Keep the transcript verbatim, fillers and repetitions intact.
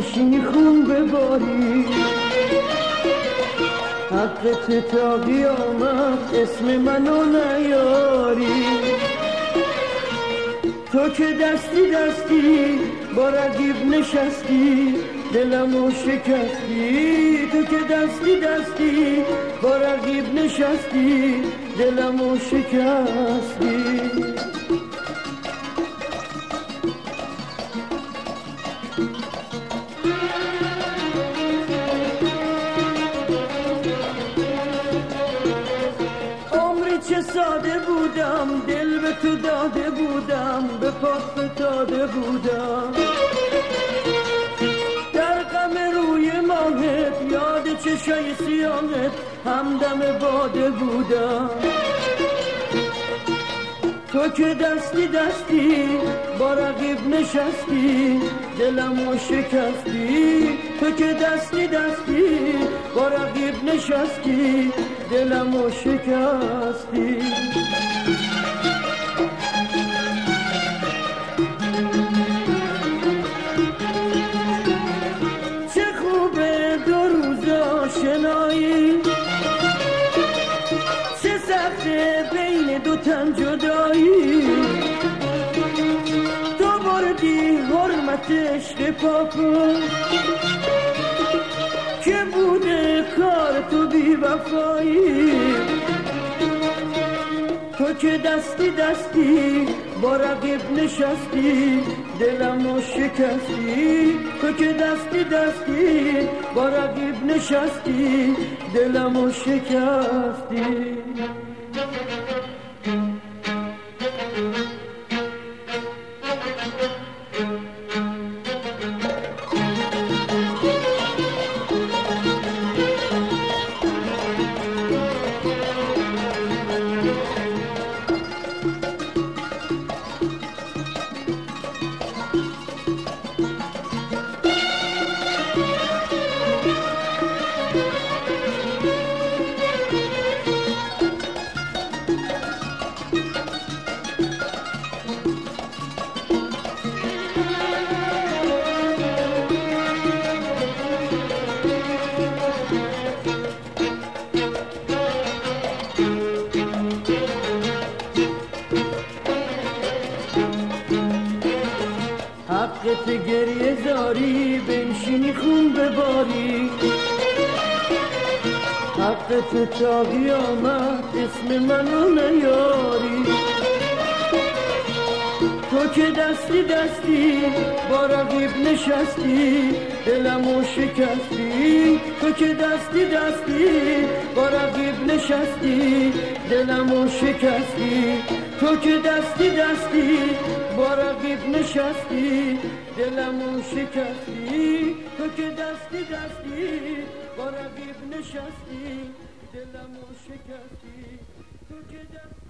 بنشینی خون بباری، حقت تا قیامت اسم منو نیاری. تو که دستی دستی با رقیب نشستی دلمو شکستی، تو که دستی دستی با رقیب نشستی دلمو شکستی. چه ساده بودم، دل به تو داده بودم، به پات فتاده بودم. در غم روی ماهت یاد چشای سیاهت همدم باده بودم. تو که دستی دستی با رقیب نشستی دلمو شکستی، تو که دستی دستی با رقیب نشستی دلمو شکستی. چه خوبه دو روز آشنایی، چه سخته بین دو تن جدایی. تو بردی حرمت عشق پاکو که بوده کار تو بی وفایی. تو که دستی دستی با رقیب نشستی دلمو شکستی، تو که دستی دستی با رقیب نشستی دلمو شکستی. حقت گریه زاری بنشینی خون بباری، حقت تا قیامت اسم منو نیاری. تو که دستی دستی با رقیب نشستی دلمو شکستی، تو که دستی دستی با رقیب نشستی دلمو شکستی. تو که دستی دستی با رقیب نشستی دلمو شکستی، تو که دستی دستی با رقیب نشستی دلمو شکستی، تو که دستی